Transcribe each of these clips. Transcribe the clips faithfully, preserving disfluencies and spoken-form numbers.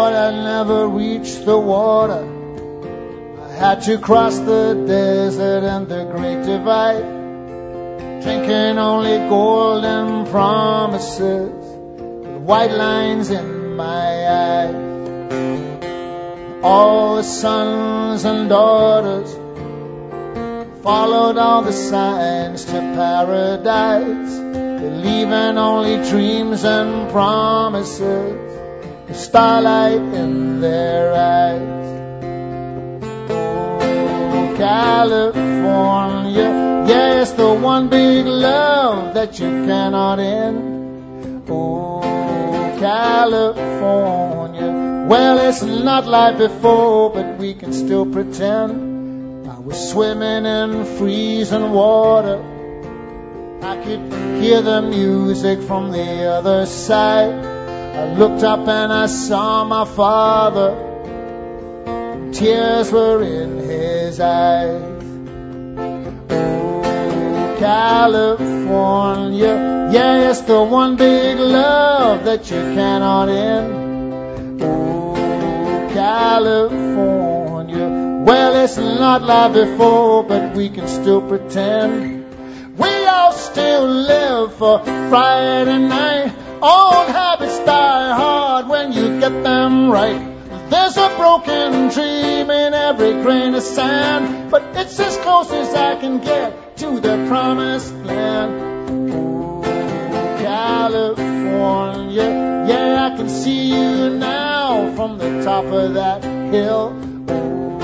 Thought I'd never reach the water. I had to cross the desert and the great divide, drinking only golden promises with white lines in my eyes. All the sons and daughters followed all the signs to paradise, believing only dreams and promises, the starlight in their eyes. Oh, California, yeah, it's the one big love that you cannot end. Oh, California, well, it's not like before, but we can still pretend. I was swimming in freezing water. I could hear the music from the other side. I looked up and I saw my father. Tears were in his eyes. Oh, California, yeah, it's the one big love that you cannot end. Oh, California, well, it's not like before, but we can still pretend. We all still live for Friday night. Old habits die hard when you get them right. There's a broken dream in every grain of sand, but it's as close as I can get to the promised land. Oh, California, yeah, I can see you now from the top of that hill. Oh,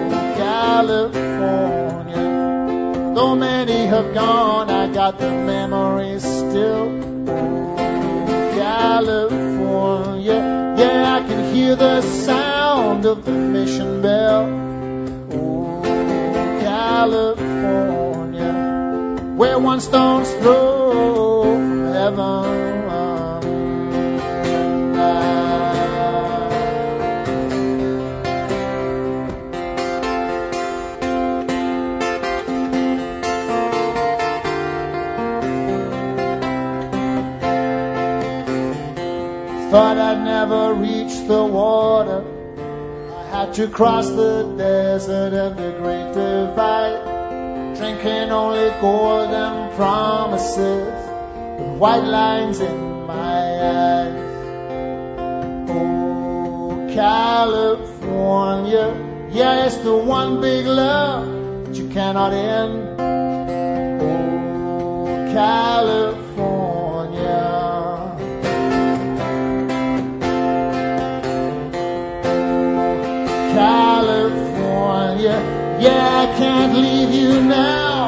California, though many have gone, I got the memories still. Oh, California, yeah, I can hear the sound of the mission bell. Oh, California, where one stone's throw from heaven. Thought I'd never reach the water. I had to cross the desert and the great divide, drinking only golden promises with white lines in my eyes. Oh, California, yeah, it's the one big love that you cannot end. Oh, California, California, yeah, I can't leave you now